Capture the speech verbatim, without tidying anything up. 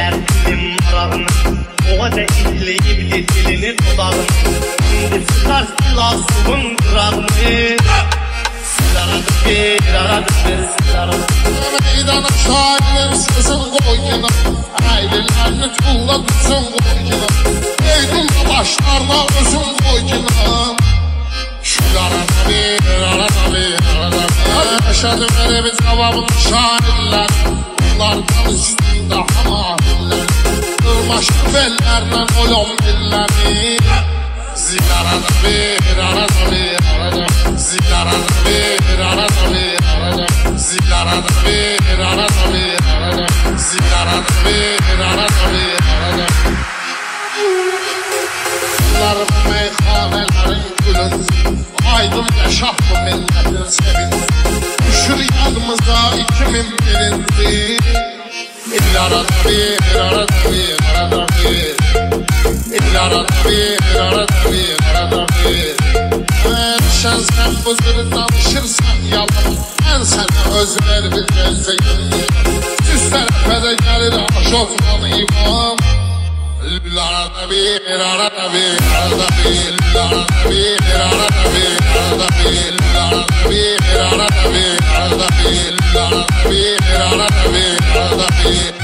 Eller dilim marağını, oğa da itleyip dilini dudağını. Şimdi sıkar silah suvun kırağını. Silaradı bir aradı bir silaradı. Meydana şairler sözün koyuna, ailelerine tuğla düzün koyuna. Eydinle başlarına özün koyuna. Şularada bir arada bir arada bir. Yaşadım öyle bir cevabın şairler. Bunlardan üstünde hamahiller. Irmaşlı bellerden olum dilleri. Zilarada bir arada bir arada. Zilarada bir arada bir arada. Zilarada bir arada bir arada. Zilarada bir arada bir arada. Bunlar bu meyhanelerin gülünsün. Aydın yaşah bu milletin sevinsin. Düşür yanımıza ikimin birinci. Bir arada bir arada bir arada bir. Bir arada bir arada bir arada bir. Düşen sen buzuru danışırsan yalan. Ben sana öz ver bir gözeyim. Süs tarafede gelir aşofman imam. Bir arada bir arada bir arada bir. Bir arada bir arada bir arada bir. Bir arada bir arada bir arada bir. Bir arada bir arada bir arada bir.